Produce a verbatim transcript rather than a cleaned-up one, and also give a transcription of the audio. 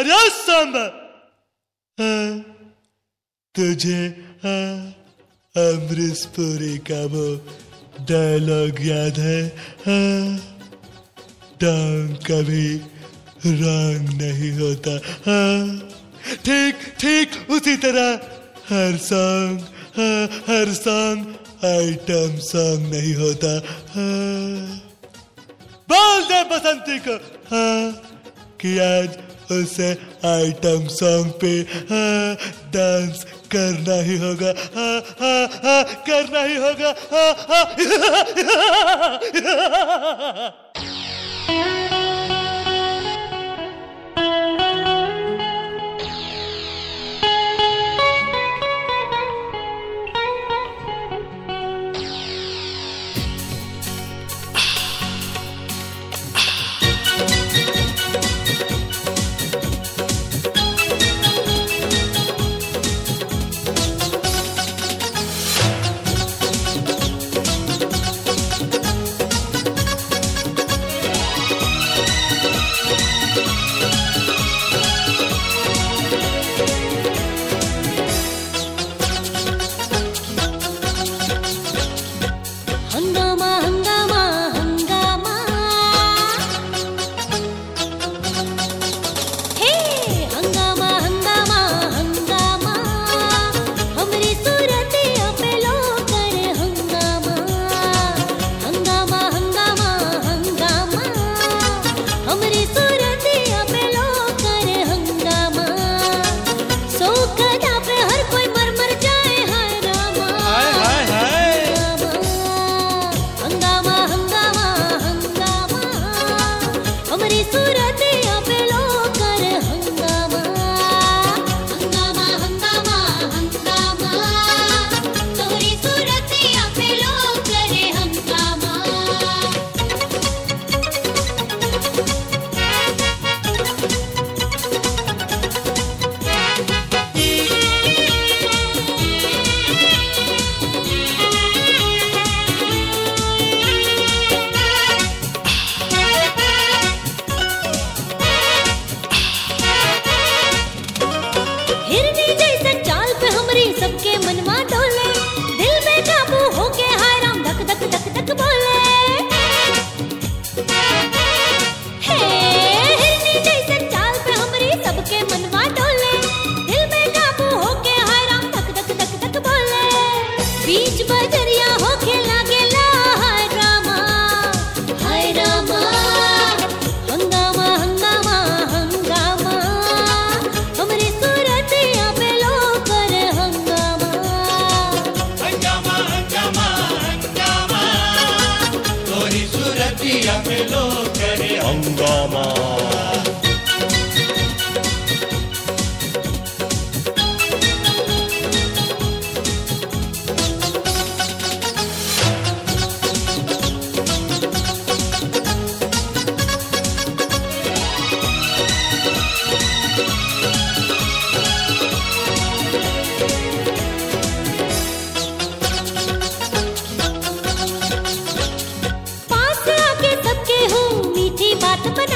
अरे सांबा, हाँ, तुझे हाँ, अमरीश पुरी का वो डायलॉग याद है? हाँ, डॉन कभी रॉन्ग नहीं होता। हाँ, ठीक ठीक उसी तरह हर सॉन्ग हाँ, हर सॉन्ग आइटम सॉन्ग नहीं होता। हाँ, बोल दे बसंती को हाँ, कि आज उसे आइटम सॉन्ग पे हाँ, डांस करना ही होगा। हाँ, हाँ, हाँ, करना ही होगा। हाँ, हाँ, हंगामा। पास आके सबके हूँ मीठी बात बना